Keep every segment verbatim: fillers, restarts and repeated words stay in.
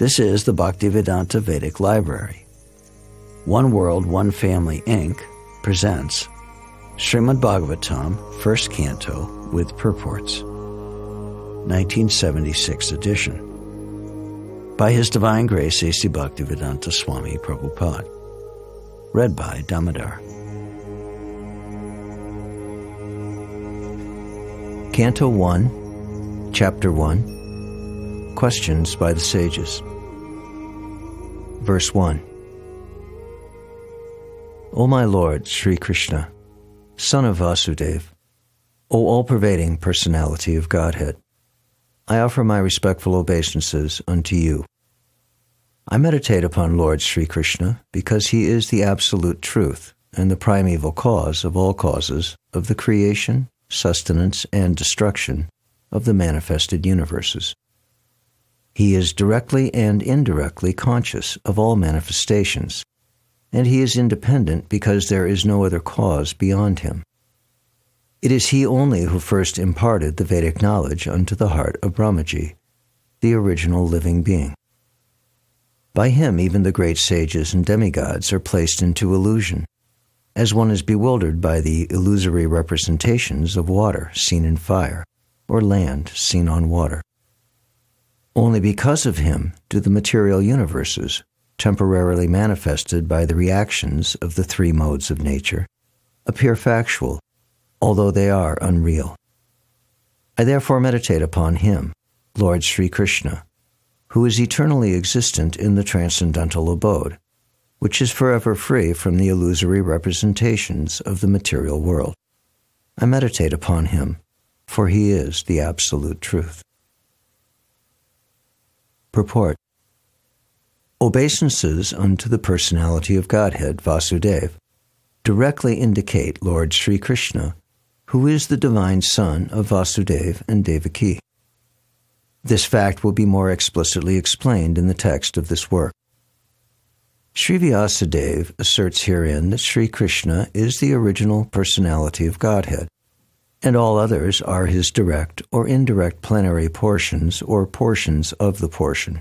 This is the Bhaktivedanta Vedic Library. One World, One Family, Incorporated presents Srimad Bhagavatam, First Canto with Purports, nineteen seventy-six edition, by His Divine Grace A C Bhaktivedanta Swami Prabhupada. Read by Damodar. Canto one, Chapter one, Questions by the Sages. Verse one. O my Lord, Sri Krishna, Son of Vasudeva, O all-pervading personality of Godhead, I offer my respectful obeisances unto you. I meditate upon Lord Sri Krishna because he is the absolute truth and the primeval cause of all causes of the creation, sustenance, and destruction of the manifested universes. He is directly and indirectly conscious of all manifestations, and he is independent because there is no other cause beyond him. It is he only who first imparted the Vedic knowledge unto the heart of Brahmaji, the original living being. By him even the great sages and demigods are placed into illusion, as one is bewildered by the illusory representations of water seen in fire, or land seen on water. Only because of him do the material universes, temporarily manifested by the reactions of the three modes of nature, appear factual, although they are unreal. I therefore meditate upon him, Lord Sri Krishna, who is eternally existent in the transcendental abode, which is forever free from the illusory representations of the material world. I meditate upon him, for he is the absolute truth. Purport. Obeisances unto the personality of Godhead, Vasudeva, directly indicate Lord Sri Krishna, who is the divine son of Vasudeva and Devaki. This fact will be more explicitly explained in the text of this work. Sri Vyasadeva asserts herein that Sri Krishna is the original personality of Godhead, and all others are his direct or indirect plenary portions or portions of the portion.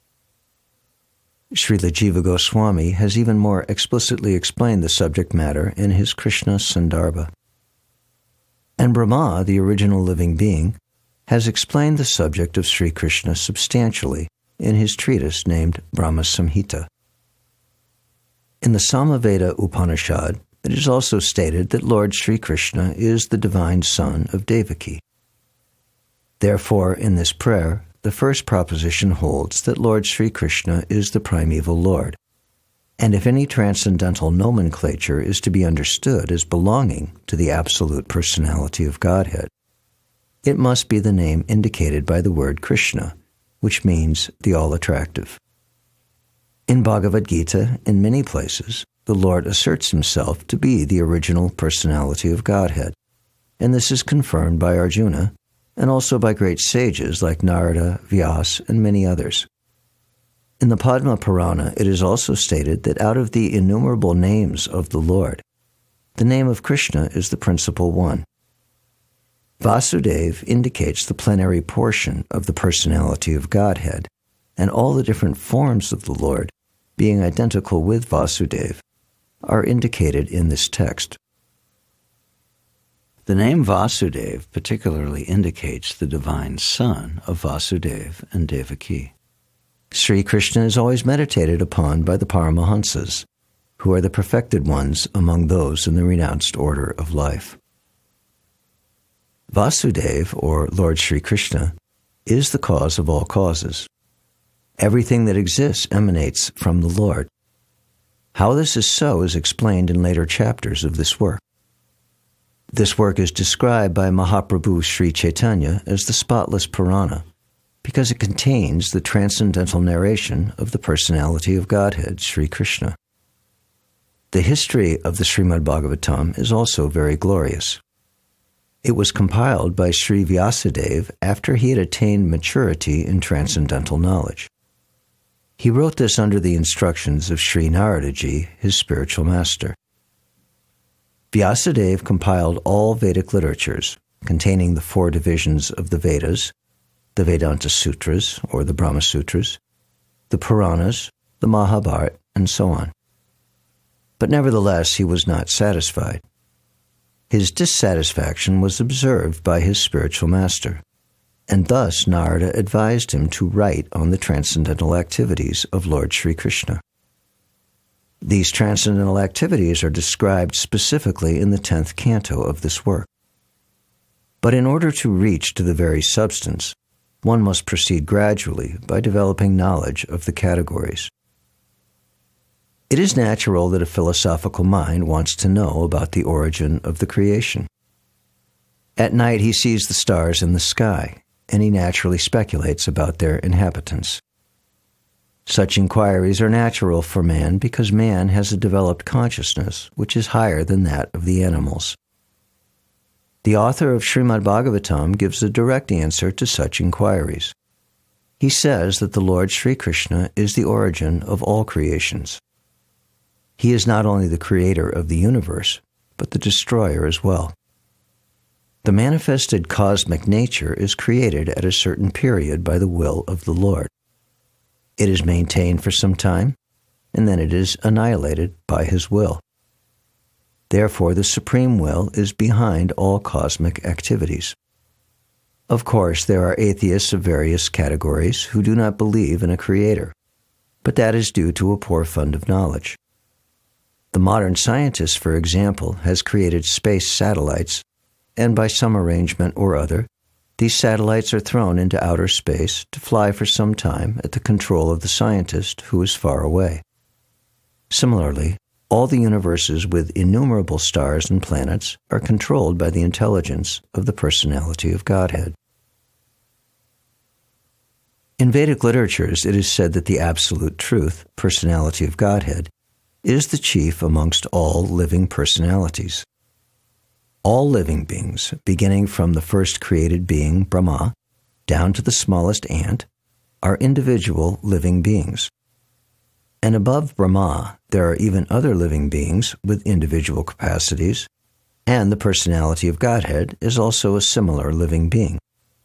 Srila Jiva Goswami has even more explicitly explained the subject matter in his Krishna Sandarbha. And Brahma, the original living being, has explained the subject of Sri Krishna substantially in his treatise named Brahma Samhita. In the Samaveda Upanishad, it is also stated that Lord Sri Krishna is the divine son of Devaki. Therefore, in this prayer, the first proposition holds that Lord Sri Krishna is the primeval Lord, and if any transcendental nomenclature is to be understood as belonging to the absolute personality of Godhead, it must be the name indicated by the word Krishna, which means the all-attractive. In Bhagavad Gita, in many places, the Lord asserts himself to be the original personality of Godhead, and this is confirmed by Arjuna, and also by great sages like Narada, Vyas, and many others. In the Padma Purana, it is also stated that out of the innumerable names of the Lord, the name of Krishna is the principal one. Vasudeva indicates the plenary portion of the personality of Godhead, and all the different forms of the Lord, being identical with Vasudeva, are indicated in this text. The name Vasudeva particularly indicates the divine son of Vasudeva and Devaki. Sri Krishna is always meditated upon by the Paramahansas, who are the perfected ones among those in the renounced order of life. Vasudeva, or Lord Sri Krishna, is the cause of all causes. Everything that exists emanates from the Lord. How this is so is explained in later chapters of this work. This work is described by Mahaprabhu Sri Chaitanya as the spotless Purana, because it contains the transcendental narration of the personality of Godhead, Sri Krishna. The history of the Srimad Bhagavatam is also very glorious. It was compiled by Sri Vyasadeva after he had attained maturity in transcendental knowledge. He wrote this under the instructions of Sri Naradaji, his spiritual master. Vyasadeva compiled all Vedic literatures, containing the four divisions of the Vedas, the Vedanta Sutras, or the Brahma Sutras, the Puranas, the Mahabharata, and so on. But nevertheless, he was not satisfied. His dissatisfaction was observed by his spiritual master, and thus Narada advised him to write on the transcendental activities of Lord Sri Krishna. These transcendental activities are described specifically in the tenth canto of this work. But in order to reach to the very substance, one must proceed gradually by developing knowledge of the categories. It is natural that a philosophical mind wants to know about the origin of the creation. At night he sees the stars in the sky, and he naturally speculates about their inhabitants. Such inquiries are natural for man because man has a developed consciousness which is higher than that of the animals. The author of Srimad Bhagavatam gives a direct answer to such inquiries. He says that the Lord Sri Krishna is the origin of all creations. He is not only the creator of the universe, but the destroyer as well. The manifested cosmic nature is created at a certain period by the will of the Lord. It is maintained for some time, and then it is annihilated by his will. Therefore, the supreme will is behind all cosmic activities. Of course, there are atheists of various categories who do not believe in a creator, but that is due to a poor fund of knowledge. The modern scientist, for example, has created space satellites, and by some arrangement or other, these satellites are thrown into outer space to fly for some time at the control of the scientist who is far away. Similarly, all the universes with innumerable stars and planets are controlled by the intelligence of the personality of Godhead. In Vedic literatures, it is said that the absolute truth, personality of Godhead, is the chief amongst all living personalities. All living beings, beginning from the first created being, Brahma, down to the smallest ant, are individual living beings. And above Brahma, there are even other living beings with individual capacities, and the personality of Godhead is also a similar living being.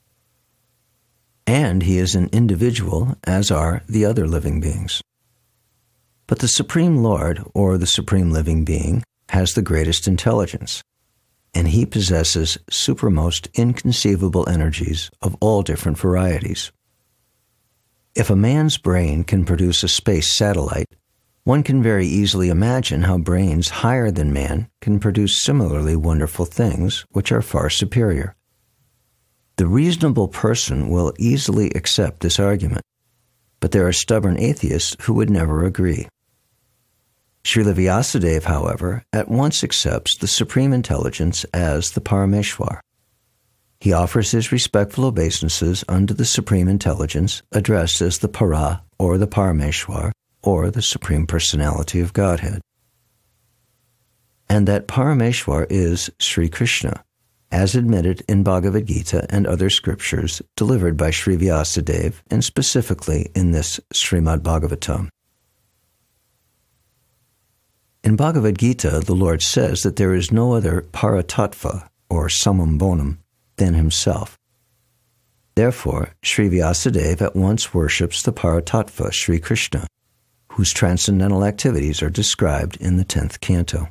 And he is an individual, as are the other living beings. But the Supreme Lord, or the Supreme Living Being, has the greatest intelligence, and he possesses supermost inconceivable energies of all different varieties. If a man's brain can produce a space satellite, one can very easily imagine how brains higher than man can produce similarly wonderful things which are far superior. The reasonable person will easily accept this argument, but there are stubborn atheists who would never agree. Srila Vyasadeva, however, at once accepts the Supreme Intelligence as the Parameshwar. He offers his respectful obeisances unto the Supreme Intelligence, addressed as the Para, or the Parameshwar, or the Supreme Personality of Godhead. And that Parameshwar is Sri Krishna, as admitted in Bhagavad Gita and other scriptures delivered by Sri Vyasadeva, and specifically in this Srimad Bhagavatam. In Bhagavad Gita, the Lord says that there is no other Paratattva, or Samam Bonam, than himself. Therefore, Sri Vyasadeva at once worships the Paratattva, Sri Krishna, whose transcendental activities are described in the tenth canto.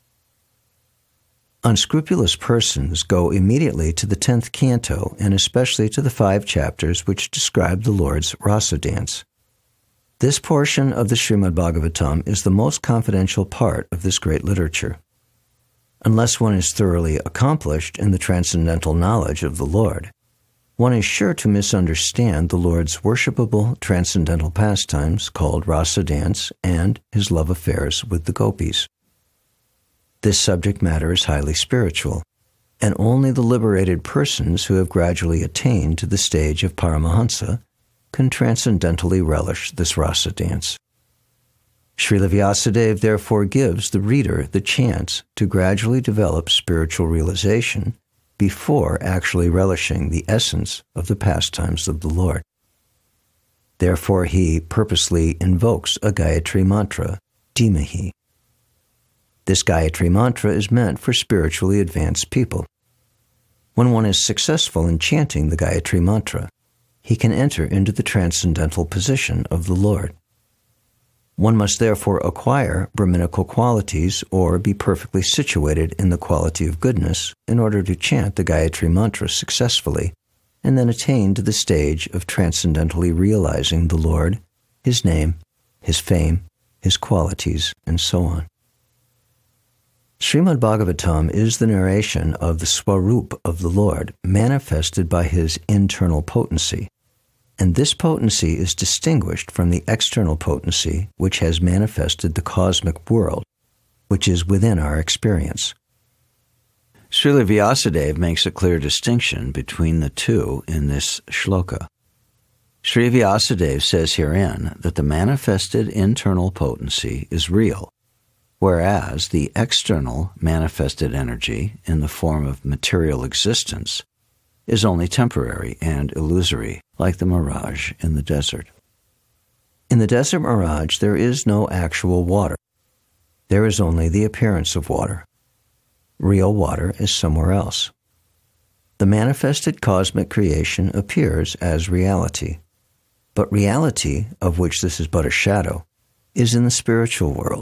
Unscrupulous persons go immediately to the tenth canto, and especially to the five chapters which describe the Lord's rasa dance. This portion of the Srimad Bhagavatam is the most confidential part of this great literature. Unless one is thoroughly accomplished in the transcendental knowledge of the Lord, one is sure to misunderstand the Lord's worshipable transcendental pastimes called rasa dance and his love affairs with the gopis. This subject matter is highly spiritual, and only the liberated persons who have gradually attained to the stage of Paramahansa can transcendentally relish this rasa dance. Srila Vyasadeva therefore gives the reader the chance to gradually develop spiritual realization before actually relishing the essence of the pastimes of the Lord. Therefore he purposely invokes a Gayatri mantra, Dhimahi. This Gayatri mantra is meant for spiritually advanced people. When one is successful in chanting the Gayatri mantra, he can enter into the transcendental position of the Lord. One must therefore acquire Brahminical qualities or be perfectly situated in the quality of goodness in order to chant the Gayatri Mantra successfully and then attain to the stage of transcendentally realizing the Lord, His name, His fame, His qualities, and so on. Srimad Bhagavatam is the narration of the Swarup of the Lord manifested by His internal potency, and this potency is distinguished from the external potency which has manifested the cosmic world, which is within our experience. Srila Vyasadeva makes a clear distinction between the two in this shloka. Sri Vyasadeva says herein that the manifested internal potency is real, whereas the external manifested energy in the form of material existence is only temporary and illusory, like the mirage in the desert. In the desert mirage, there is no actual water. There is only the appearance of water. Real water is somewhere else. The manifested cosmic creation appears as reality, but reality, of which this is but a shadow, is in the spiritual world.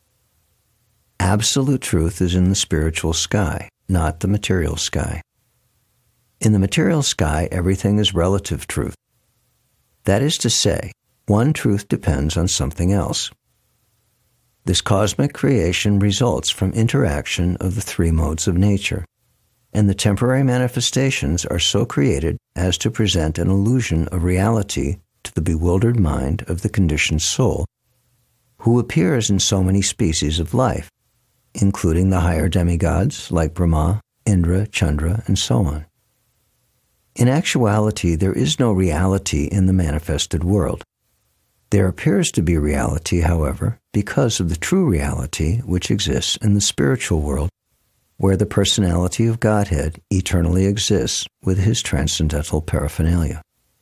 Absolute truth is in the spiritual sky, not the material sky. In the material sky, everything is relative truth. That is to say, one truth depends on something else. This cosmic creation results from interaction of the three modes of nature, and the temporary manifestations are so created as to present an illusion of reality to the bewildered mind of the conditioned soul, who appears in so many species of life, including the higher demigods like Brahma, Indra, Chandra, and so on. In actuality, there is no reality in the manifested world. There appears to be reality, however, because of the true reality which exists in the spiritual world, where the personality of Godhead eternally exists with His transcendental paraphernalia.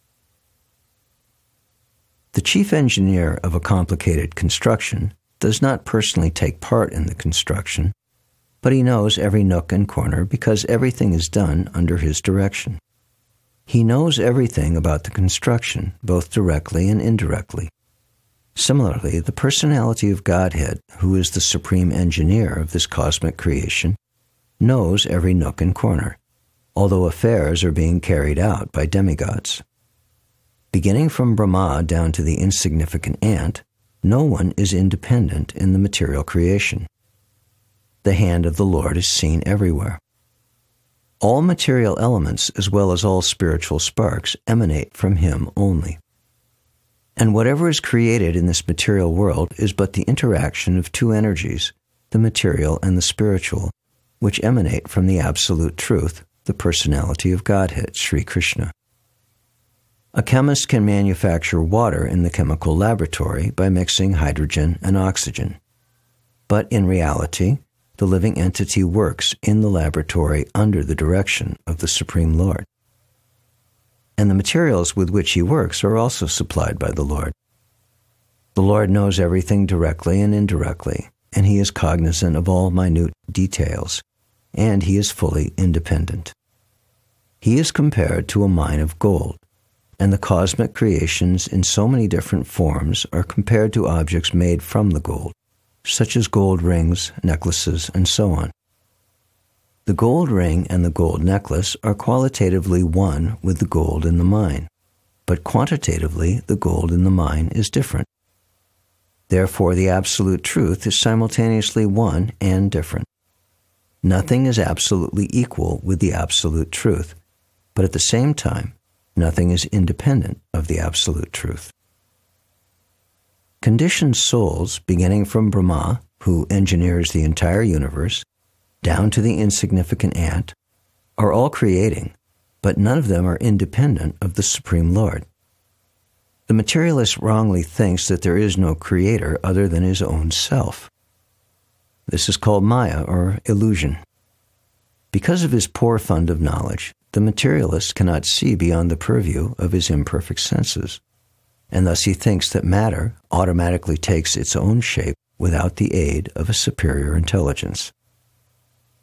The chief engineer of a complicated construction does not personally take part in the construction, but he knows every nook and corner because everything is done under his direction. He knows everything about the construction, both directly and indirectly. Similarly, the personality of Godhead, who is the supreme engineer of this cosmic creation, knows every nook and corner, although affairs are being carried out by demigods. Beginning from Brahma down to the insignificant ant, no one is independent in the material creation. The hand of the Lord is seen everywhere. All material elements, as well as all spiritual sparks, emanate from Him only. And whatever is created in this material world is but the interaction of two energies, the material and the spiritual, which emanate from the absolute truth, the personality of Godhead, Sri Krishna. A chemist can manufacture water in the chemical laboratory by mixing hydrogen and oxygen. But in reality, the living entity works in the laboratory under the direction of the Supreme Lord. And the materials with which he works are also supplied by the Lord. The Lord knows everything directly and indirectly, and He is cognizant of all minute details, and He is fully independent. He is compared to a mine of gold, and the cosmic creations in so many different forms are compared to objects made from the gold, such as gold rings, necklaces, and so on. The gold ring and the gold necklace are qualitatively one with the gold in the mine, but quantitatively the gold in the mine is different. Therefore, the absolute truth is simultaneously one and different. Nothing is absolutely equal with the absolute truth, but at the same time, nothing is independent of the absolute truth. Conditioned souls, beginning from Brahma, who engineers the entire universe, down to the insignificant ant, are all creating, but none of them are independent of the Supreme Lord. The materialist wrongly thinks that there is no creator other than his own self. This is called Maya, or illusion. Because of his poor fund of knowledge, the materialist cannot see beyond the purview of his imperfect senses, and thus he thinks that matter automatically takes its own shape without the aid of a superior intelligence.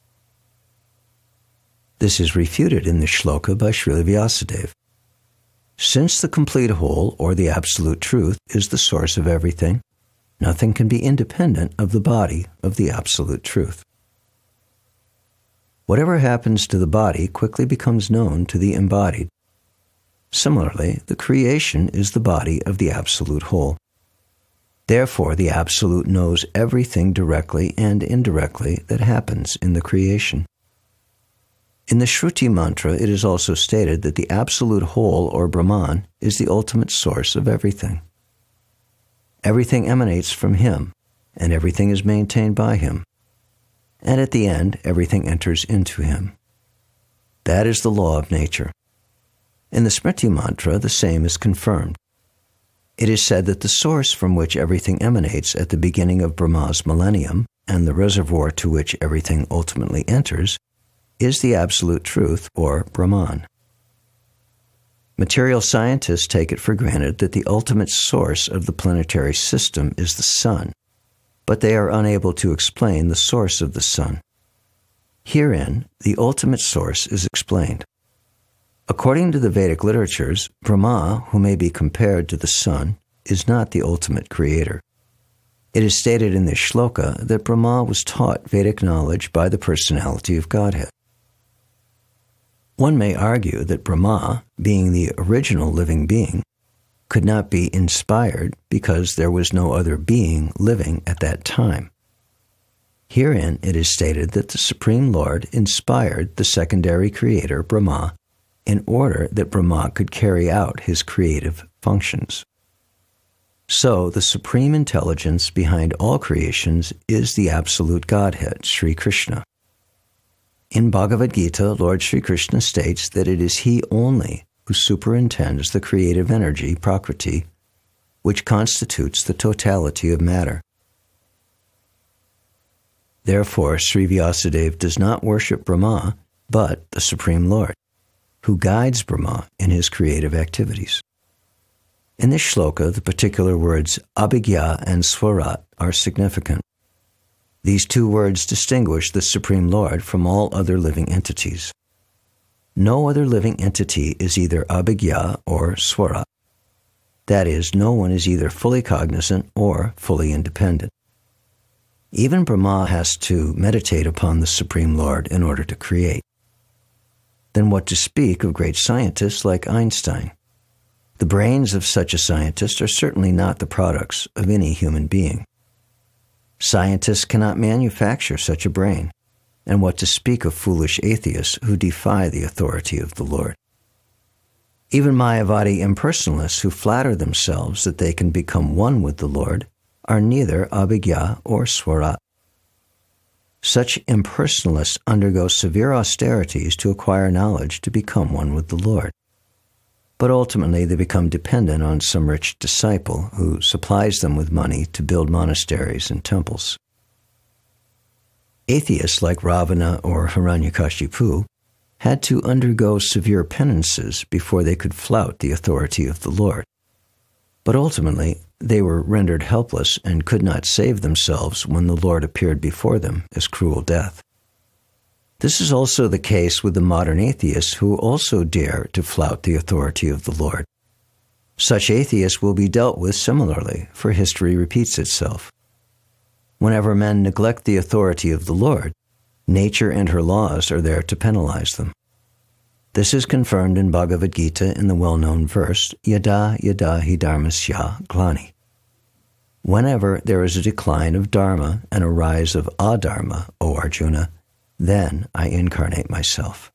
This is refuted in the shloka by Srila Vyasadeva. Since the complete whole, or the absolute truth, is the source of everything, nothing can be independent of the body of the absolute truth. Whatever happens to the body quickly becomes known to the embodied. Similarly, the creation is the body of the absolute whole. Therefore, the Absolute knows everything directly and indirectly that happens in the creation. In the Shruti mantra, it is also stated that the Absolute Whole, or Brahman, is the ultimate source of everything. Everything emanates from Him, and everything is maintained by Him. And at the end, everything enters into Him. That is the law of nature. In the Smriti mantra, the same is confirmed. It is said that the source from which everything emanates at the beginning of Brahma's millennium, and the reservoir to which everything ultimately enters, is the Absolute Truth, or Brahman. Material scientists take it for granted that the ultimate source of the planetary system is the sun, but they are unable to explain the source of the sun. Herein, the ultimate source is explained. According to the Vedic literatures, Brahma, who may be compared to the sun, is not the ultimate creator. It is stated in this shloka that Brahma was taught Vedic knowledge by the personality of Godhead. One may argue that Brahma, being the original living being, could not be inspired because there was no other being living at that time. Herein it is stated that the Supreme Lord inspired the secondary creator, Brahma, in order that Brahma could carry out his creative functions. So, the supreme intelligence behind all creations is the absolute Godhead, Sri Krishna. In Bhagavad Gita, Lord Sri Krishna states that it is He only who superintends the creative energy, Prakriti, which constitutes the totality of matter. Therefore, Sri Vyasadeva does not worship Brahma, but the Supreme Lord, who guides Brahma in his creative activities. In this shloka, the particular words abhigya and swarat are significant. These two words distinguish the Supreme Lord from all other living entities. No other living entity is either abhigya or swarat. That is, no one is either fully cognizant or fully independent. Even Brahma has to meditate upon the Supreme Lord in order to create. Then what to speak of great scientists like Einstein? The brains of such a scientist are certainly not the products of any human being. Scientists cannot manufacture such a brain, and what to speak of foolish atheists who defy the authority of the Lord. Even Mayavadi impersonalists who flatter themselves that they can become one with the Lord are neither abhigya or swarat. Such impersonalists undergo severe austerities to acquire knowledge to become one with the Lord. But ultimately they become dependent on some rich disciple who supplies them with money to build monasteries and temples. Atheists like Ravana or Hiranyakashipu had to undergo severe penances before they could flout the authority of the Lord. But ultimately, they were rendered helpless and could not save themselves when the Lord appeared before them as cruel death. This is also the case with the modern atheists who also dare to flout the authority of the Lord. Such atheists will be dealt with similarly, for history repeats itself. Whenever men neglect the authority of the Lord, nature and her laws are there to penalize them. This is confirmed in Bhagavad Gita in the well-known verse, Yada yada hi dharmasya glani. Whenever there is a decline of dharma and a rise of adharma, O Arjuna, then I incarnate myself.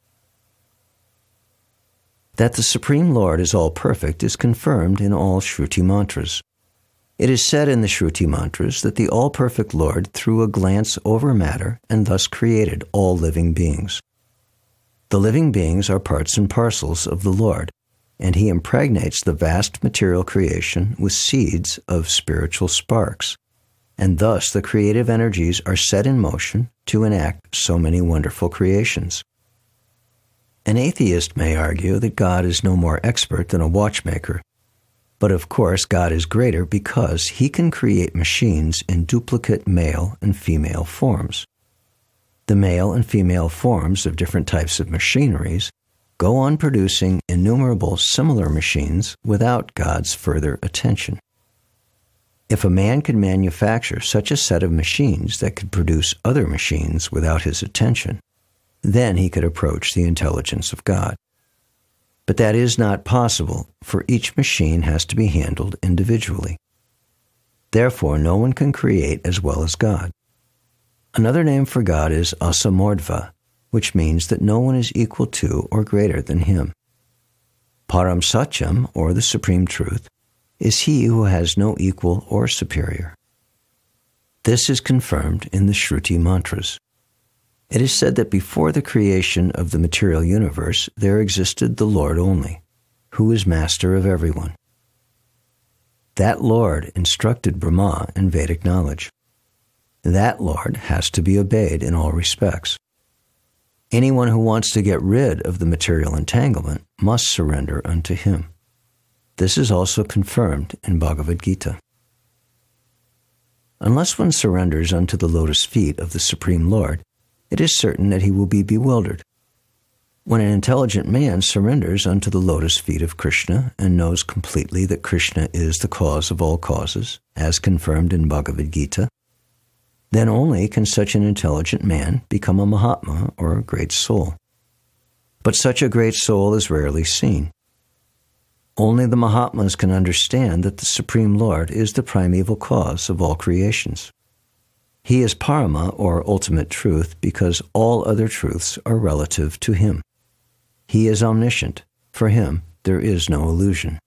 That the Supreme Lord is all-perfect is confirmed in all Shruti mantras. It is said in the Shruti mantras that the all-perfect Lord threw a glance over matter and thus created all living beings. The living beings are parts and parcels of the Lord, and He impregnates the vast material creation with seeds of spiritual sparks, and thus the creative energies are set in motion to enact so many wonderful creations. An atheist may argue that God is no more expert than a watchmaker, but of course God is greater because He can create machines in duplicate male and female forms. The male and female forms of different types of machineries go on producing innumerable similar machines without God's further attention. If a man could manufacture such a set of machines that could produce other machines without his attention, then he could approach the intelligence of God. But that is not possible, for each machine has to be handled individually. Therefore, no one can create as well as God. Another name for God is Asamordva, which means that no one is equal to or greater than him. Param Satyam, or the Supreme Truth, is he who has no equal or superior. This is confirmed in the Shruti mantras. It is said that before the creation of the material universe, there existed the Lord only, who is master of everyone. That Lord instructed Brahma in Vedic knowledge. That Lord has to be obeyed in all respects. Anyone who wants to get rid of the material entanglement must surrender unto him. This is also confirmed in Bhagavad Gita. Unless one surrenders unto the lotus feet of the Supreme Lord, it is certain that he will be bewildered. When an intelligent man surrenders unto the lotus feet of Krishna and knows completely that Krishna is the cause of all causes, as confirmed in Bhagavad Gita, then only can such an intelligent man become a Mahatma or a great soul. But such a great soul is rarely seen. Only the Mahatmas can understand that the Supreme Lord is the primeval cause of all creations. He is Parama, or ultimate truth, because all other truths are relative to him. He is omniscient. For him, there is no illusion.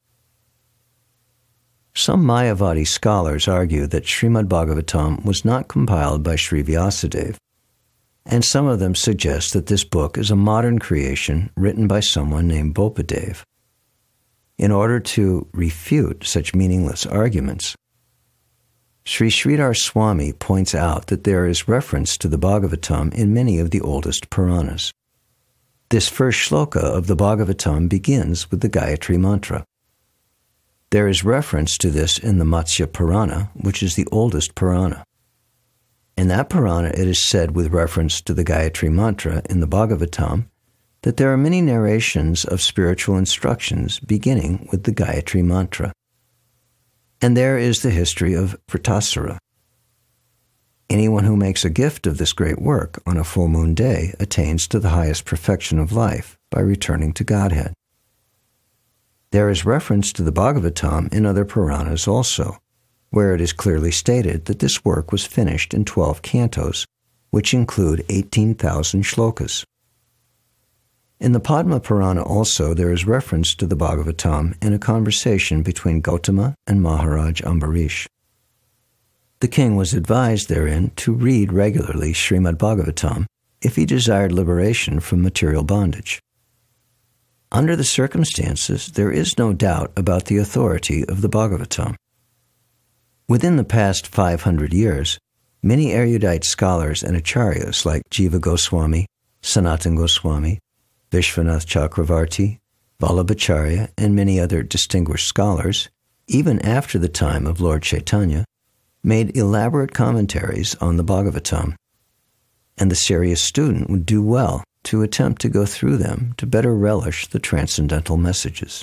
Some Mayavadi scholars argue that Srimad Bhagavatam was not compiled by Sri Vyasadeva, and some of them suggest that this book is a modern creation written by someone named Bopadev. In order to refute such meaningless arguments, Sri Sridhar Swami points out that there is reference to the Bhagavatam in many of the oldest Puranas. This first shloka of the Bhagavatam begins with the Gayatri Mantra. There is reference to this in the Matsya Purana, which is the oldest Purana. In that Purana, it is said with reference to the Gayatri Mantra in the Bhagavatam that there are many narrations of spiritual instructions beginning with the Gayatri Mantra. And there is the history of Vritasura. Anyone who makes a gift of this great work on a full moon day attains to the highest perfection of life by returning to Godhead. There is reference to the Bhagavatam in other Puranas also, where it is clearly stated that this work was finished in twelve cantos, which include eighteen thousand shlokas. In the Padma Purana also there is reference to the Bhagavatam in a conversation between Gautama and Maharaj Ambarish. The king was advised therein to read regularly Srimad Bhagavatam if he desired liberation from material bondage. Under the circumstances, there is no doubt about the authority of the Bhagavatam. Within the past five hundred years, many erudite scholars and acharyas like Jiva Goswami, Sanatan Goswami, Vishwanath Chakravarti, Vallabhacharya, and many other distinguished scholars, even after the time of Lord Chaitanya, made elaborate commentaries on the Bhagavatam, and the serious student would do well to attempt to go through them to better relish the transcendental messages.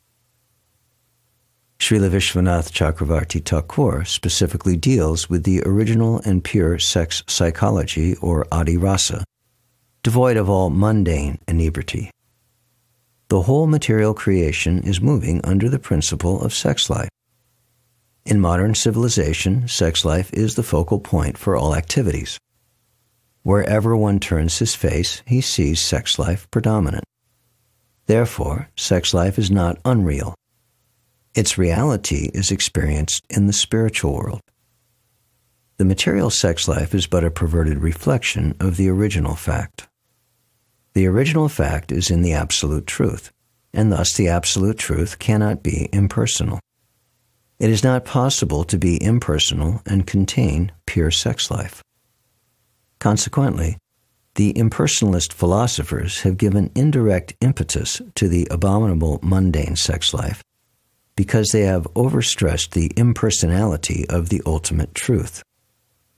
Srila Vishwanath Chakravarti Thakur specifically deals with the original and pure sex psychology, or adi rasa, devoid of all mundane inebriety. The whole material creation is moving under the principle of sex life. In modern civilization, sex life is the focal point for all activities. Wherever one turns his face, he sees sex life predominant. Therefore, sex life is not unreal. Its reality is experienced in the spiritual world. The material sex life is but a perverted reflection of the original fact. The original fact is in the absolute truth, and thus the absolute truth cannot be impersonal. It is not possible to be impersonal and contain pure sex life. Consequently, the impersonalist philosophers have given indirect impetus to the abominable mundane sex life because they have overstressed the impersonality of the ultimate truth.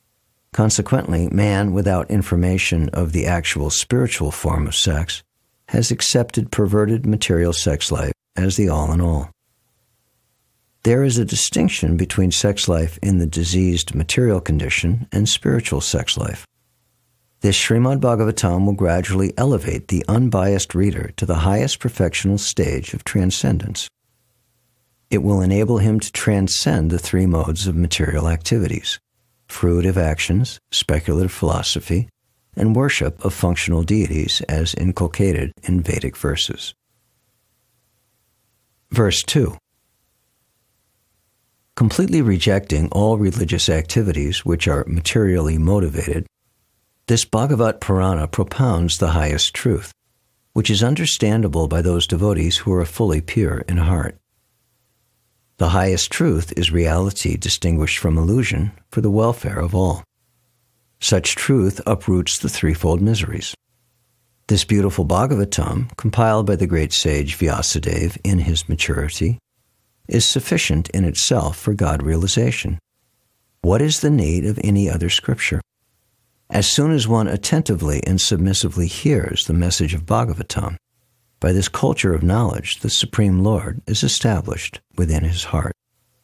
Consequently, man, without information of the actual spiritual form of sex, has accepted perverted material sex life as the all-in-all. There is a distinction between sex life in the diseased material condition and spiritual sex life. This Srimad Bhagavatam will gradually elevate the unbiased reader to the highest perfectional stage of transcendence. It will enable him to transcend the three modes of material activities: fruitive actions, speculative philosophy, and worship of functional deities as inculcated in Vedic verses. Verse two. Completely rejecting all religious activities which are materially motivated, this Bhagavat Purana propounds the highest truth, which is understandable by those devotees who are fully pure in heart. The highest truth is reality distinguished from illusion for the welfare of all. Such truth uproots the threefold miseries. This beautiful Bhagavatam, compiled by the great sage Vyasadeva in his maturity, is sufficient in itself for God realization. What is the need of any other scripture? As soon as one attentively and submissively hears the message of Bhagavatam, by this culture of knowledge, the Supreme Lord is established within his heart.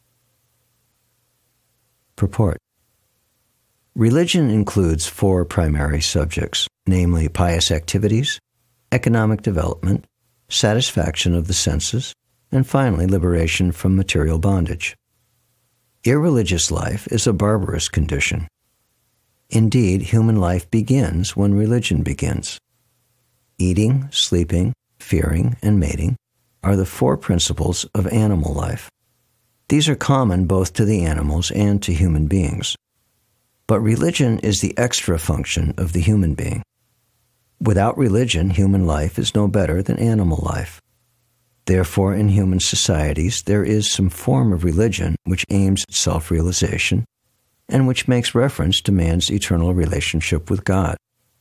Purport. Religion includes four primary subjects, namely pious activities, economic development, satisfaction of the senses, and finally liberation from material bondage. Irreligious life is a barbarous condition. Indeed, human life begins when religion begins. Eating, sleeping, fearing, and mating are the four principles of animal life. These are common both to the animals and to human beings. But religion is the extra function of the human being. Without religion, human life is no better than animal life. Therefore, in human societies, there is some form of religion which aims at self-realization and which makes reference to man's eternal relationship with God.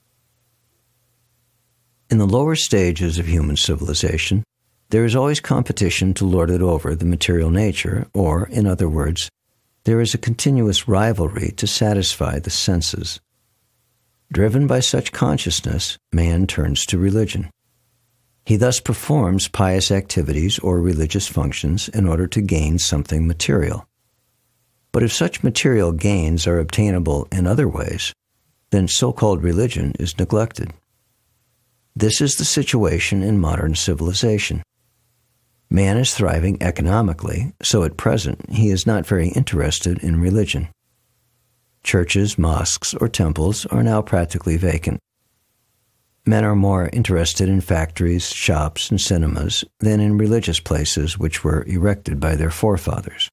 In the lower stages of human civilization, there is always competition to lord it over the material nature, or, in other words, there is a continuous rivalry to satisfy the senses. Driven by such consciousness, man turns to religion. He thus performs pious activities or religious functions in order to gain something material. But if such material gains are obtainable in other ways, then so-called religion is neglected. This is the situation in modern civilization. Man is thriving economically, so at present he is not very interested in religion. Churches, mosques, or temples are now practically vacant. Men are more interested in factories, shops, and cinemas than in religious places which were erected by their forefathers.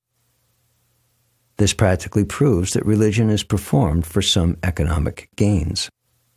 This practically proves that religion is performed for some economic gains.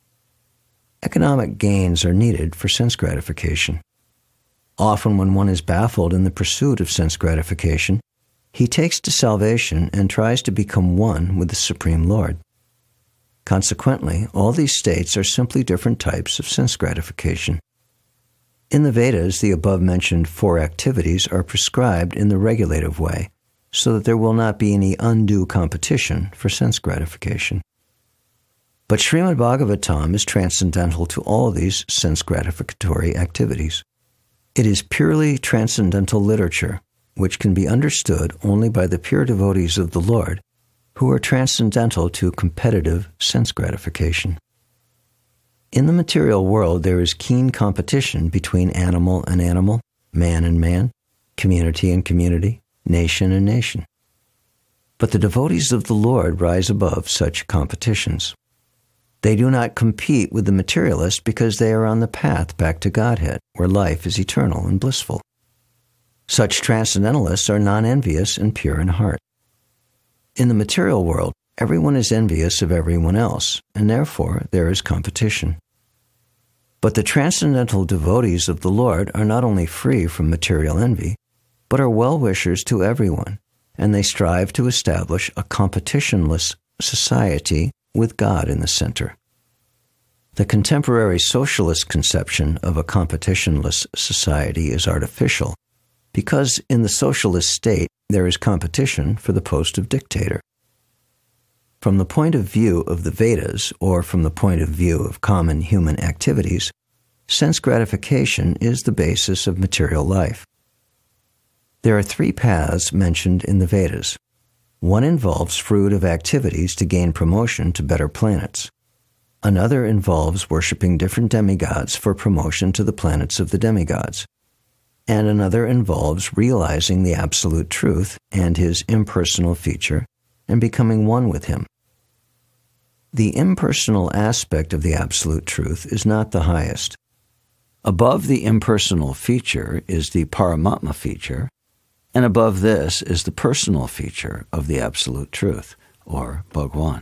Economic gains are needed for sense gratification. Often when one is baffled in the pursuit of sense gratification, he takes to salvation and tries to become one with the Supreme Lord. Consequently, all these states are simply different types of sense gratification. In the Vedas, the above-mentioned four activities are prescribed in the regulative way, so that there will not be any undue competition for sense gratification. But Srimad Bhagavatam is transcendental to all these sense gratificatory activities. It is purely transcendental literature, which can be understood only by the pure devotees of the Lord, who are transcendental to competitive sense gratification. In the material world, there is keen competition between animal and animal, man and man, community and community, nation and nation. But the devotees of the Lord rise above such competitions. They do not compete with the materialist because they are on the path back to Godhead, where life is eternal and blissful. Such transcendentalists are non-envious and pure in heart. In the material world, everyone is envious of everyone else, and therefore there is competition. But the transcendental devotees of the Lord are not only free from material envy, but are well-wishers to everyone, and they strive to establish a competitionless society with God in the center. The contemporary socialist conception of a competitionless society is artificial, because in the socialist state there is competition for the post of dictator. From the point of view of the Vedas, or from the point of view of common human activities, sense gratification is the basis of material life. There are three paths mentioned in the Vedas. One involves fruitive activities to gain promotion to better planets. Another involves worshiping different demigods for promotion to the planets of the demigods. And another involves realizing the absolute truth and his impersonal feature and becoming one with him. The impersonal aspect of the absolute truth is not the highest. Above the impersonal feature is the Paramatma feature, and above this is the personal feature of the absolute truth, or Bhagwan.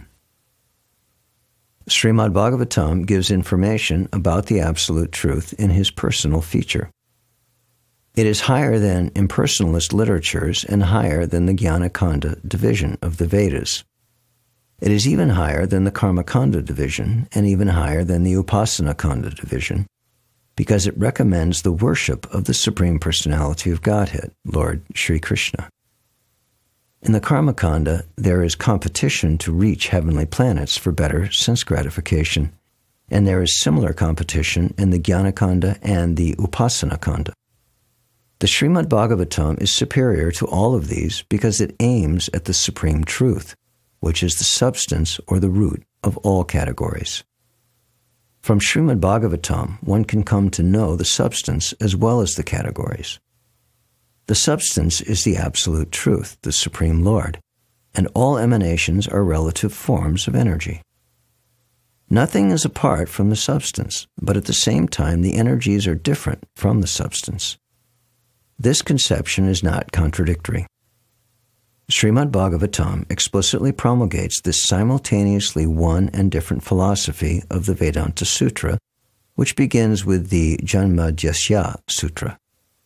Srimad Bhagavatam gives information about the absolute truth in his personal feature. It is higher than impersonalist literatures and higher than the Jnana-kanda division of the Vedas. It is even higher than the Karma-kanda division and even higher than the Upasana-kanda division, because it recommends the worship of the Supreme Personality of Godhead, Lord Sri Krishna. In the Karma-kanda, there is competition to reach heavenly planets for better sense gratification, and there is similar competition in the Jnana-kanda and the Upasana-kanda. The Srimad Bhagavatam is superior to all of these because it aims at the supreme truth, which is the substance or the root of all categories. From Srimad Bhagavatam, one can come to know the substance as well as the categories. The substance is the absolute truth, the Supreme Lord, and all emanations are relative forms of energy. Nothing is apart from the substance, but at the same time the energies are different from the substance. This conception is not contradictory. Srimad Bhagavatam explicitly promulgates this simultaneously one and different philosophy of the Vedanta Sutra, which begins with the Janmadhyasya Sutra.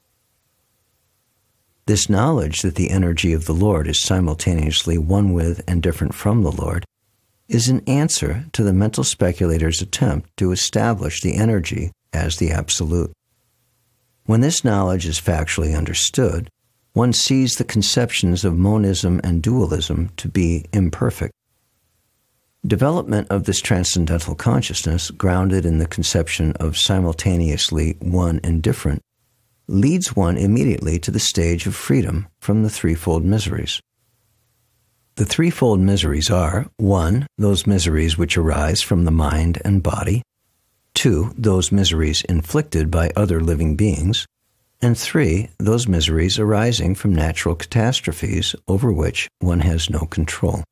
This knowledge that the energy of the Lord is simultaneously one with and different from the Lord is an answer to the mental speculator's attempt to establish the energy as the absolute. When this knowledge is factually understood, one sees the conceptions of monism and dualism to be imperfect. Development of this transcendental consciousness, grounded in the conception of simultaneously one and different, leads one immediately to the stage of freedom from the threefold miseries. The threefold miseries are, one, those miseries which arise from the mind and body, two, those miseries inflicted by other living beings, and three, those miseries arising from natural catastrophes over which one has no control.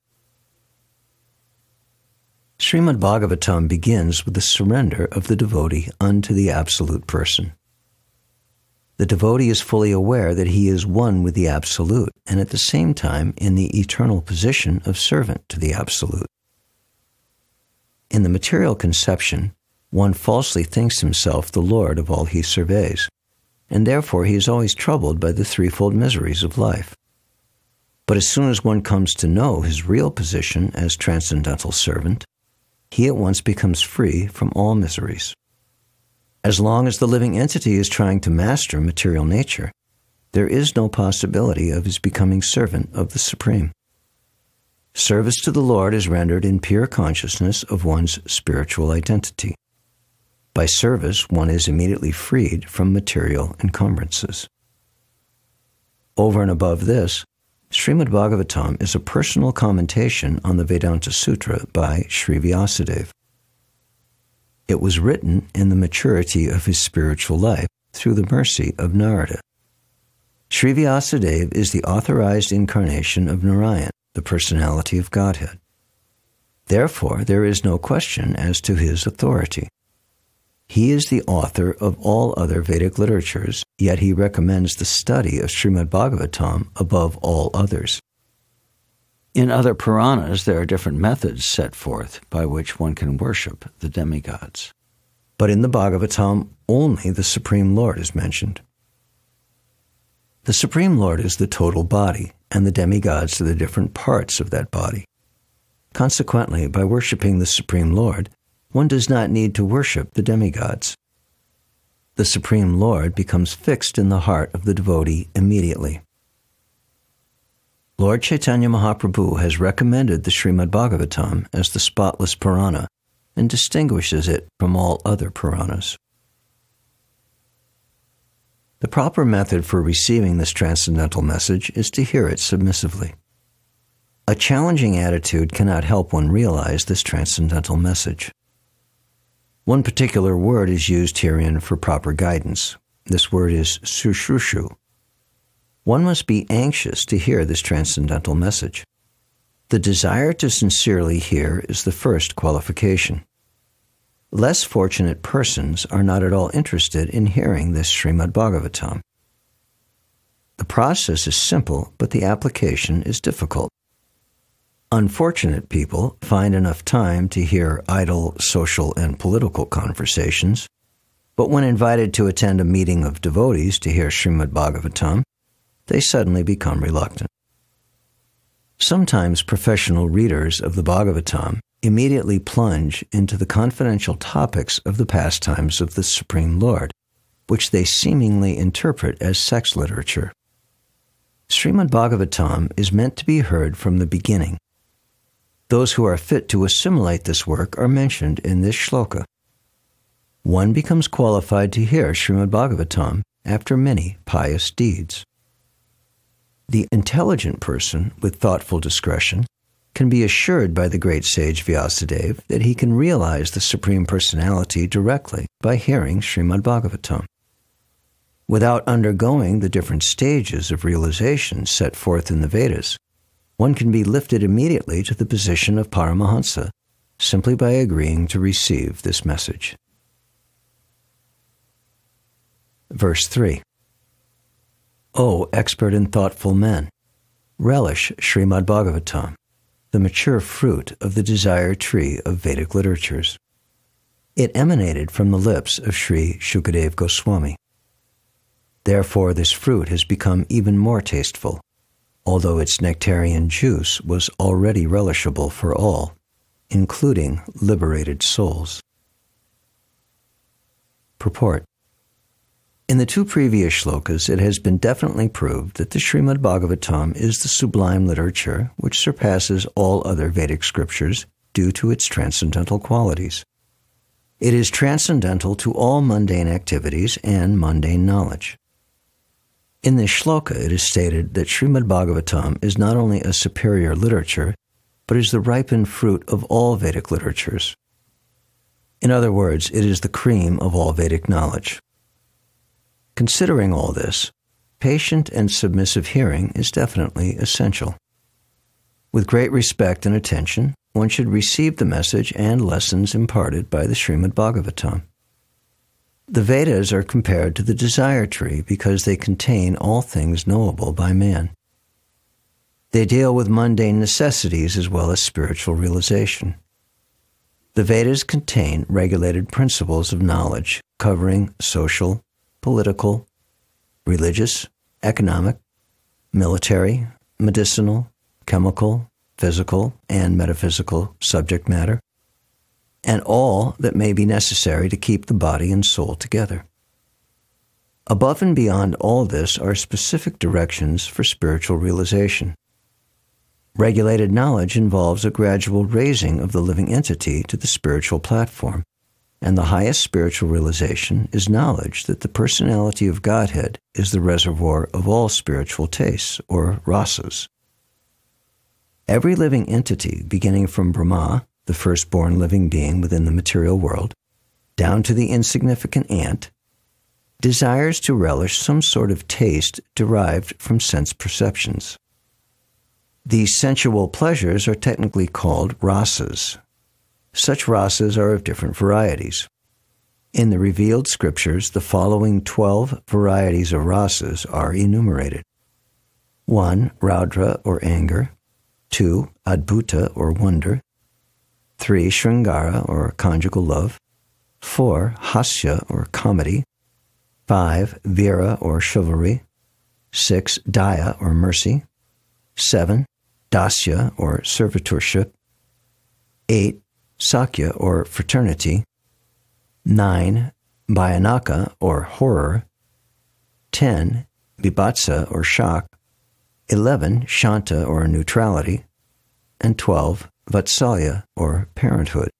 Srimad Bhagavatam begins with the surrender of the devotee unto the Absolute Person. The devotee is fully aware that he is one with the Absolute and at the same time in the eternal position of servant to the Absolute. In the material conception, one falsely thinks himself the Lord of all he surveys, and therefore he is always troubled by the threefold miseries of life. But as soon as one comes to know his real position as transcendental servant, he at once becomes free from all miseries. As long as the living entity is trying to master material nature, there is no possibility of his becoming servant of the Supreme. Service to the Lord is rendered in pure consciousness of one's spiritual identity. By service, one is immediately freed from material encumbrances. Over and above this, Srimad Bhagavatam is a personal commentation on the Vedanta Sutra by Sri Vyasadeva. It was written in the maturity of his spiritual life through the mercy of Narada. Sri Vyasadeva is the authorized incarnation of Narayan, the personality of Godhead. Therefore, there is no question as to his authority. He is the author of all other Vedic literatures, yet he recommends the study of Srimad Bhagavatam above all others. In other Puranas, there are different methods set forth by which one can worship the demigods. But in the Bhagavatam, only the Supreme Lord is mentioned. The Supreme Lord is the total body, and the demigods are the different parts of that body. Consequently, by worshiping the Supreme Lord, one does not need to worship the demigods. The Supreme Lord becomes fixed in the heart of the devotee immediately. Lord Chaitanya Mahaprabhu has recommended the Srimad Bhagavatam as the spotless Purana and distinguishes it from all other Puranas. The proper method for receiving this transcendental message is to hear it submissively. A challenging attitude cannot help one realize this transcendental message. One particular word is used herein for proper guidance. This word is sushrushu. One must be anxious to hear this transcendental message. The desire to sincerely hear is the first qualification. Less fortunate persons are not at all interested in hearing this Srimad Bhagavatam. The process is simple, but the application is difficult. Unfortunate people find enough time to hear idle social and political conversations, but when invited to attend a meeting of devotees to hear Srimad Bhagavatam, they suddenly become reluctant. Sometimes professional readers of the Bhagavatam immediately plunge into the confidential topics of the pastimes of the Supreme Lord, which they seemingly interpret as sex literature. Srimad Bhagavatam is meant to be heard from the beginning. Those who are fit to assimilate this work are mentioned in this shloka. One becomes qualified to hear Srimad Bhagavatam after many pious deeds. The intelligent person with thoughtful discretion can be assured by the great sage Vyasadeva that he can realize the Supreme Personality directly by hearing Srimad Bhagavatam. Without undergoing the different stages of realization set forth in the Vedas, one can be lifted immediately to the position of Paramahansa simply by agreeing to receive this message. Verse three. O expert and thoughtful men, relish Srimad Bhagavatam, the mature fruit of the desire tree of Vedic literatures. It emanated from the lips of Sri Shukadeva Goswami. Therefore, this fruit has become even more tasteful, although its nectarian juice was already relishable for all, including liberated souls. Purport. In the two previous shlokas, it has been definitely proved that the Srimad Bhagavatam is the sublime literature which surpasses all other Vedic scriptures due to its transcendental qualities. It is transcendental to all mundane activities and mundane knowledge. In this shloka, it is stated that Srimad Bhagavatam is not only a superior literature, but is the ripened fruit of all Vedic literatures. In other words, it is the cream of all Vedic knowledge. Considering all this, patient and submissive hearing is definitely essential. With great respect and attention, one should receive the message and lessons imparted by the Srimad Bhagavatam. The Vedas are compared to the desire tree because they contain all things knowable by man. They deal with mundane necessities as well as spiritual realization. The Vedas contain regulated principles of knowledge covering social, political, religious, economic, military, medicinal, chemical, physical, and metaphysical subject matter, and all that may be necessary to keep the body and soul together. Above and beyond all this are specific directions for spiritual realization. Regulated knowledge involves a gradual raising of the living entity to the spiritual platform, and the highest spiritual realization is knowledge that the personality of Godhead is the reservoir of all spiritual tastes, or rasas. Every living entity, beginning from Brahma, the firstborn living being within the material world, down to the insignificant ant, desires to relish some sort of taste derived from sense perceptions. These sensual pleasures are technically called rasas. Such rasas are of different varieties. In the revealed scriptures, the following twelve varieties of rasas are enumerated. one. Raudra, or anger. two. Adbhuta, or wonder. three. Sringara, or conjugal love. four. Hasya, or comedy. five. Vira, or chivalry. six. Daya, or mercy. seven. Dasya, or servitorship. eight. Sakya, or fraternity. nine. Bhayanaka, or horror. ten. Vibhatsa, or shock. eleven. Shanta, or neutrality. And twelve. Vatsalya, or parenthood.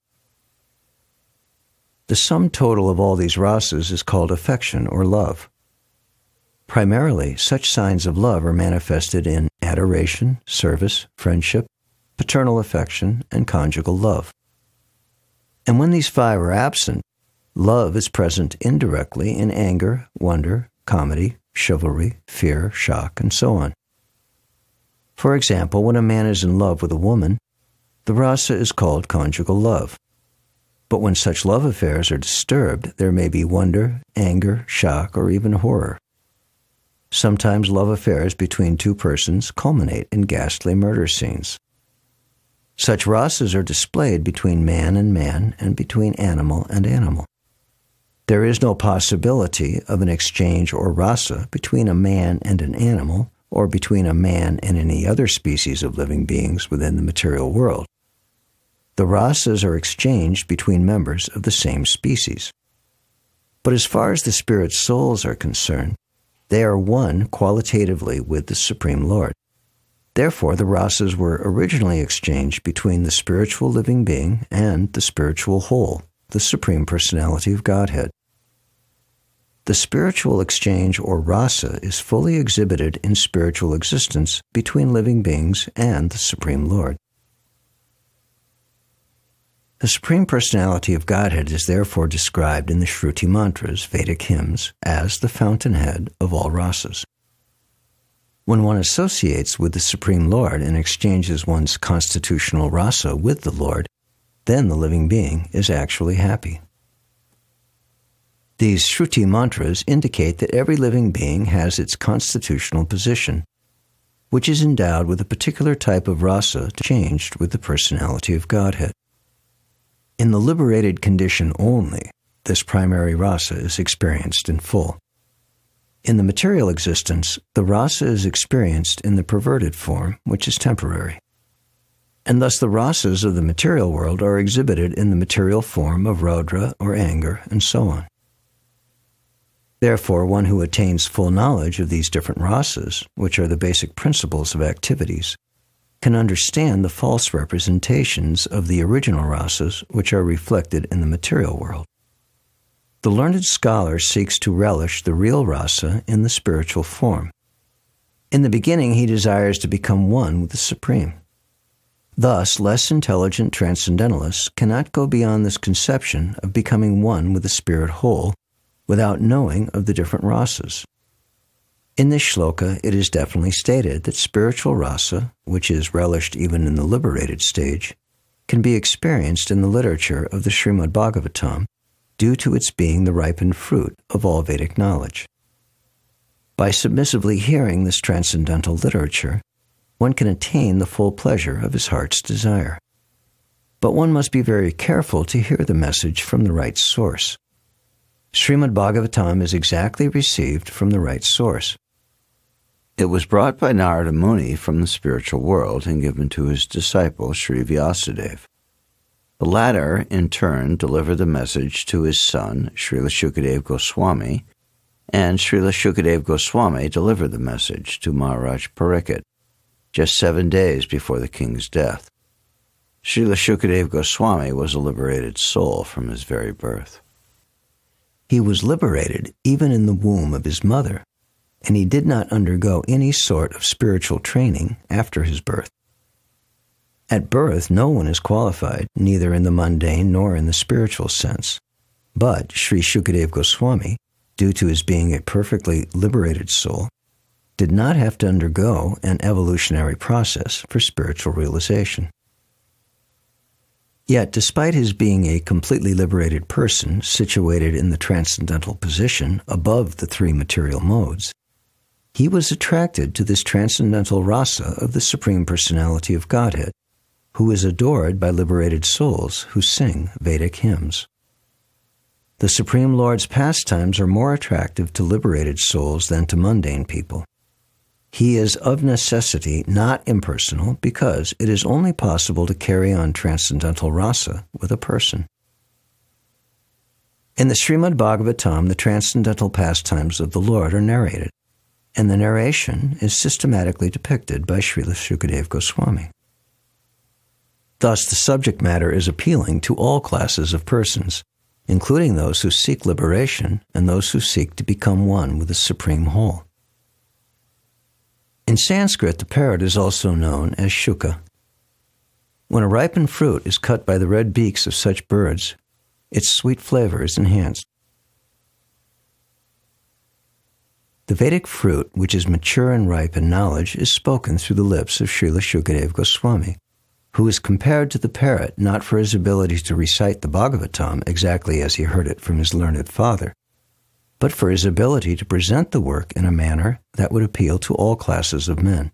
The sum total of all these rasas is called affection or love. Primarily, such signs of love are manifested in adoration, service, friendship, paternal affection, and conjugal love. And when these five are absent, love is present indirectly in anger, wonder, comedy, chivalry, fear, shock, and so on. For example, when a man is in love with a woman, the rasa is called conjugal love. But when such love affairs are disturbed, there may be wonder, anger, shock, or even horror. Sometimes love affairs between two persons culminate in ghastly murder scenes. Such rasas are displayed between man and man and between animal and animal. There is no possibility of an exchange or rasa between a man and an animal or between a man and any other species of living beings within the material world. The rasas are exchanged between members of the same species. But as far as the spirit souls are concerned, they are one qualitatively with the Supreme Lord. Therefore, the rasas were originally exchanged between the spiritual living being and the spiritual whole, the Supreme Personality of Godhead. The spiritual exchange or rasa is fully exhibited in spiritual existence between living beings and the Supreme Lord. The Supreme Personality of Godhead is therefore described in the Shruti mantras, Vedic hymns, as the fountainhead of all rasas. When one associates with the Supreme Lord and exchanges one's constitutional rasa with the Lord, then the living being is actually happy. These Shruti mantras indicate that every living being has its constitutional position, which is endowed with a particular type of rasa changed with the personality of Godhead. In the liberated condition only, this primary rasa is experienced in full. In the material existence, the rasa is experienced in the perverted form, which is temporary. And thus the rasas of the material world are exhibited in the material form of raudra or anger, and so on. Therefore, one who attains full knowledge of these different rasas, which are the basic principles of activities, can understand the false representations of the original rasas which are reflected in the material world. The learned scholar seeks to relish the real rasa in the spiritual form. In the beginning, he desires to become one with the Supreme. Thus, less intelligent transcendentalists cannot go beyond this conception of becoming one with the spirit whole without knowing of the different rasas. In this shloka, it is definitely stated that spiritual rasa, which is relished even in the liberated stage, can be experienced in the literature of the Srimad Bhagavatam due to its being the ripened fruit of all Vedic knowledge. By submissively hearing this transcendental literature, one can attain the full pleasure of his heart's desire. But one must be very careful to hear the message from the right source. Srimad Bhagavatam is exactly received from the right source. It was brought by Narada Muni from the spiritual world and given to his disciple Sri Vyasadeva. The latter, in turn, delivered the message to his son, Srila Shukadeva Goswami, and Srila Shukadeva Goswami delivered the message to Maharaj Parikshit just seven days before the king's death. Srila Shukadeva Goswami was a liberated soul from his very birth. He was liberated even in the womb of his mother, and he did not undergo any sort of spiritual training after his birth. At birth, no one is qualified, neither in the mundane nor in the spiritual sense. But Sri Shukadeva Goswami, due to his being a perfectly liberated soul, did not have to undergo an evolutionary process for spiritual realization. Yet, despite his being a completely liberated person situated in the transcendental position above the three material modes, he was attracted to this transcendental rasa of the Supreme Personality of Godhead, who is adored by liberated souls who sing Vedic hymns. The Supreme Lord's pastimes are more attractive to liberated souls than to mundane people. He is of necessity not impersonal because it is only possible to carry on transcendental rasa with a person. In the Srimad Bhagavatam, the transcendental pastimes of the Lord are narrated, and the narration is systematically depicted by Srila Shukadeva Goswami. Thus, the subject matter is appealing to all classes of persons, including those who seek liberation and those who seek to become one with the Supreme Whole. In Sanskrit, the parrot is also known as shuka. When a ripened fruit is cut by the red beaks of such birds, its sweet flavor is enhanced. The Vedic fruit, which is mature and ripe in knowledge, is spoken through the lips of Srila Shukadeva Goswami, who is compared to the parrot not for his ability to recite the Bhagavatam exactly as he heard it from his learned father, but for his ability to present the work in a manner that would appeal to all classes of men.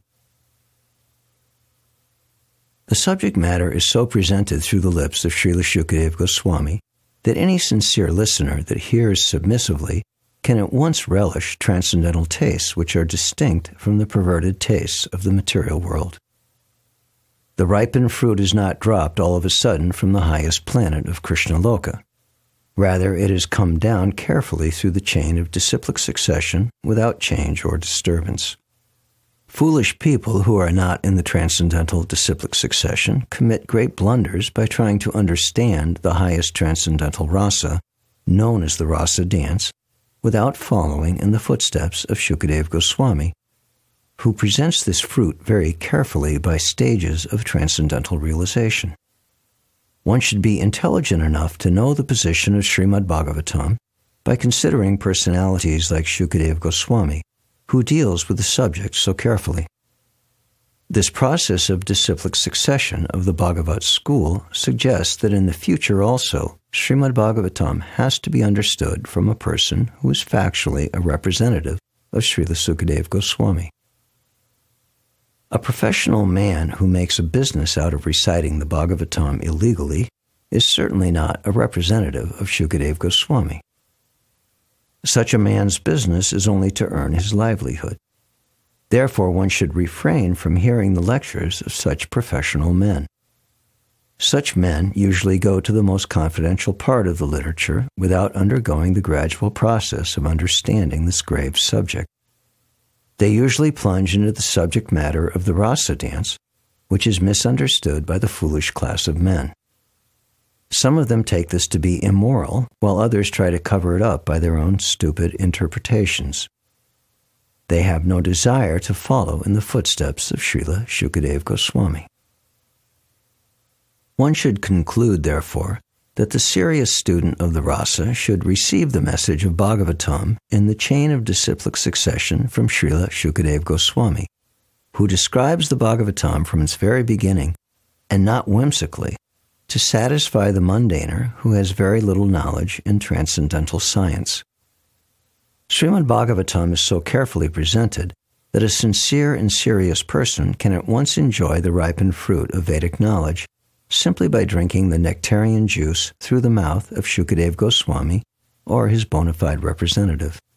The subject matter is so presented through the lips of Srila Shukadeva Goswami that any sincere listener that hears submissively can at once relish transcendental tastes which are distinct from the perverted tastes of the material world. The ripened fruit is not dropped all of a sudden from the highest planet of Krishna Loka. Rather, it has come down carefully through the chain of disciplic succession without change or disturbance. Foolish people who are not in the transcendental disciplic succession commit great blunders by trying to understand the highest transcendental rasa, known as the rasa dance, without following in the footsteps of Shukadeva Goswami, who presents this fruit very carefully by stages of transcendental realization. One should be intelligent enough to know the position of Srimad Bhagavatam by considering personalities like Shukadeva Goswami, who deals with the subject so carefully. This process of disciplic succession of the Bhagavat school suggests that in the future also, Srimad Bhagavatam has to be understood from a person who is factually a representative of Srila Sukadeva Goswami. A professional man who makes a business out of reciting the Bhagavatam illegally is certainly not a representative of Shukadeva Goswami. Such a man's business is only to earn his livelihood. Therefore, one should refrain from hearing the lectures of such professional men. Such men usually go to the most confidential part of the literature without undergoing the gradual process of understanding this grave subject. They usually plunge into the subject matter of the rasa dance, which is misunderstood by the foolish class of men. Some of them take this to be immoral, while others try to cover it up by their own stupid interpretations. They have no desire to follow in the footsteps of Srila Shukadeva Goswami. One should conclude, therefore, that the serious student of the rasa should receive the message of Bhagavatam in the chain of disciplic succession from Srila Shukadeva Goswami, who describes the Bhagavatam from its very beginning, and not whimsically, to satisfy the mundaner who has very little knowledge in transcendental science. Srimad Bhagavatam is so carefully presented that a sincere and serious person can at once enjoy the ripened fruit of Vedic knowledge simply by drinking the nectarian juice through the mouth of Shukadeva Goswami or his bona fide representative.